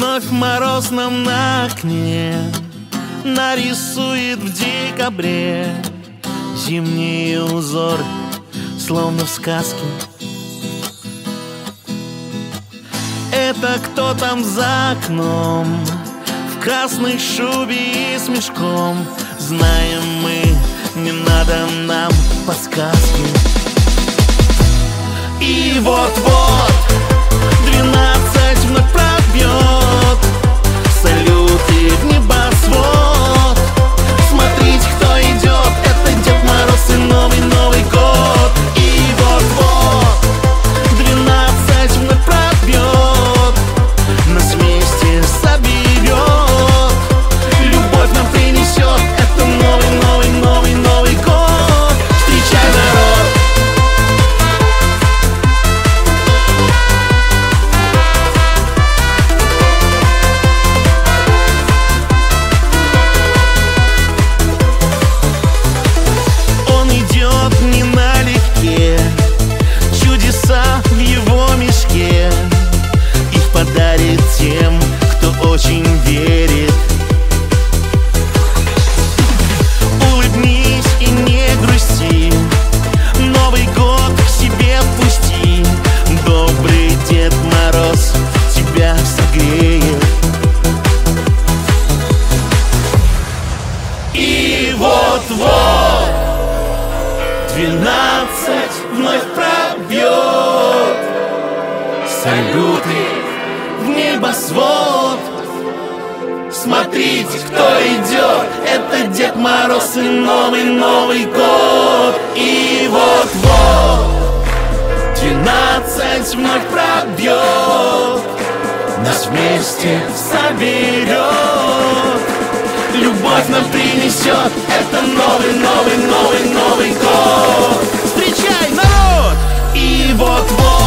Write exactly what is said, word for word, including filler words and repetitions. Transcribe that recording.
Вновь мороз нам на окне нарисует в декабре зимние узоры, словно в сказке. Это кто там за окном, в красной шубе и с мешком? Знаем мы, не надо нам подсказки. И вот-вот двенадцать вновь пробьет, салюты в небосвод. Смотрите, кто идет, это Дед Мороз и новый-новый год. И вот-вот двенадцать вновь пробьет, нас вместе соберет, любовь нам принесет. Это новый-новый-новый-новый год. Встречай, народ! Он идет не налегке, чудеса в его мешке. Их подарит тем, кто очень верит. Улыбнись и не грусти, Новый год к себе пусти. Добрый Дед Мороз тебя согреет. И вот-вот двенадцать вновь пробьет, салюты в небосвод. Смотрите, кто идет, это Дед Мороз и новый-новый год. И вот-вот двенадцать вновь пробьет, нас вместе соберет, любовь нам принесет. Это новый-новый-новый-новый год. Встречай, народ! И вот-вот